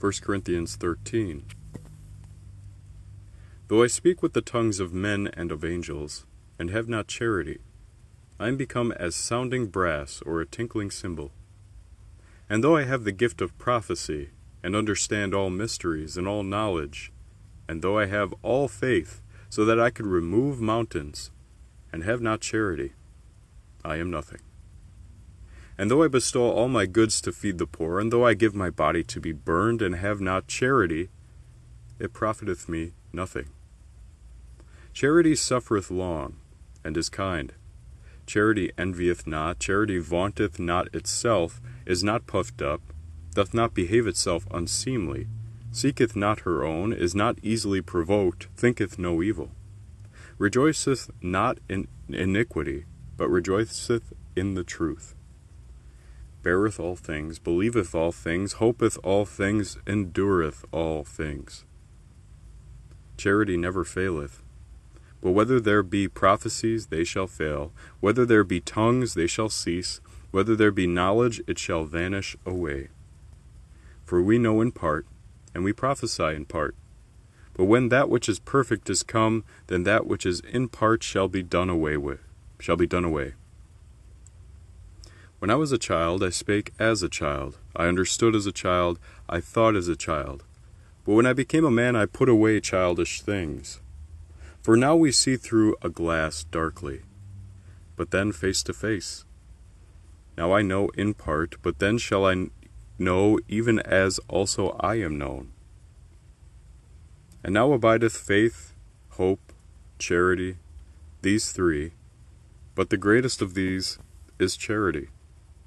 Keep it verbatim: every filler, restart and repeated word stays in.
First Corinthians thirteen. Though I speak with the tongues of men and of angels, and have not charity, I am become as sounding brass or a tinkling cymbal. And though I have the gift of prophecy, and understand all mysteries and all knowledge, and though I have all faith, so that I could remove mountains, and have not charity, I am nothing. And though I bestow all my goods to feed the poor, and though I give my body to be burned, and have not charity, it profiteth me nothing. Charity suffereth long, and is kind. Charity envieth not, charity vaunteth not itself, is not puffed up, doth not behave itself unseemly, seeketh not her own, is not easily provoked, thinketh no evil, rejoiceth not in iniquity, but rejoiceth in the truth, beareth all things, believeth all things, hopeth all things, endureth all things. Charity never faileth. But whether there be prophecies, they shall fail. Whether there be tongues, they shall cease. Whether there be knowledge, it shall vanish away. For we know in part, and we prophesy in part. But when that which is perfect is come, then that which is in part shall be done away with, shall be done away. When I was a child, I spake as a child. I understood as a child. I thought as a child. But when I became a man, I put away childish things. For now we see through a glass darkly, but then face to face. Now I know in part, but then shall I know even as also I am known. And now abideth faith, hope, charity, these three, but the greatest of these is charity.